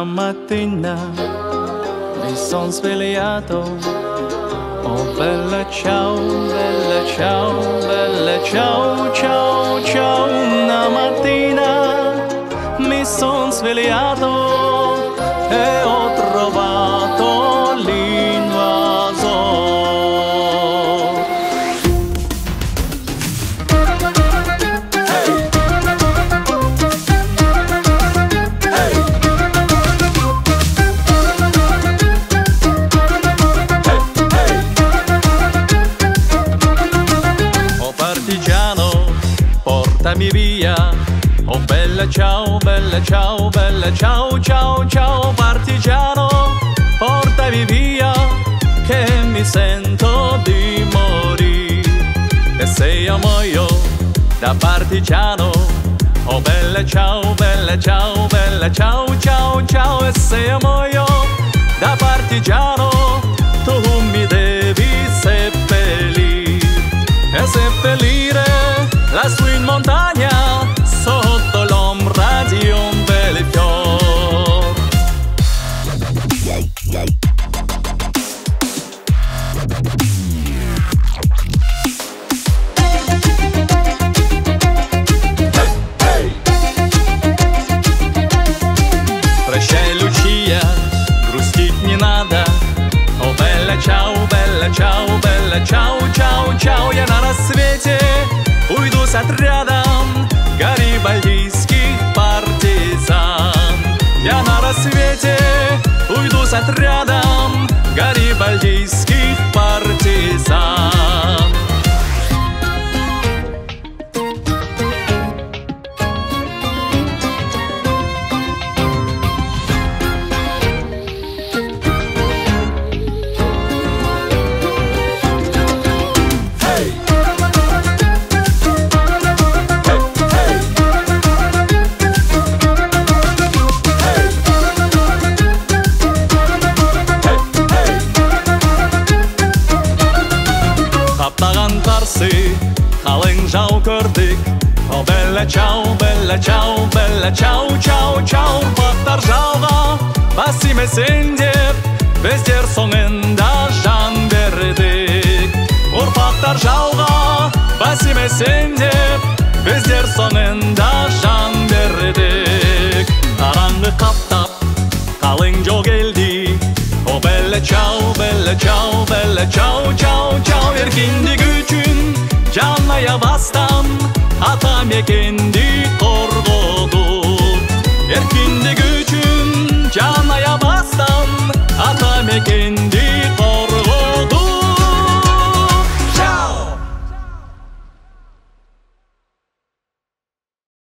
Una mattina mi son svegliato, oh bella ciao, bella ciao, bella ciao, ciao, ciao. Una mattina mi son svegliato e ho trovato l'invasor. Portami via, oh bella ciao, bella ciao, bella ciao, ciao, ciao. Partigiano, portami via, che mi sento di morire. E se io muoio da partigiano, oh bella ciao, bella ciao, bella ciao, ciao, ciao. E se io muoio da partigiano, tu mi devi seppellire. E seppellire lassù in montagna, sotto l'ombra di un bel fior. Прощай, Lucia, грустить не надо. О, bella ciao, bella ciao, bella ciao, ciao, ciao. Я на рассвете уйду с отрядом гарибальдийских партизан. Я на рассвете уйду с отрядом гарибальдийских партизан. Қалың жау көрдік, о бella ciao, bella ciao, bella ciao, ciao, ciao. Ұрпақтар жауға бас тимесін деп, біздер соңында жан бердік. Ұрпақтар жауға бас тимесін деп, біздер соңында жан бердік. Қараңғы қаптап, қалың жол келді, о bella ciao, bella ciao, bella ciao, ciao, ciao. Еркіндік үшін can ayabastam, ata mekindi korgodu. Erkinlik üçün can ayabastam, ata mekindi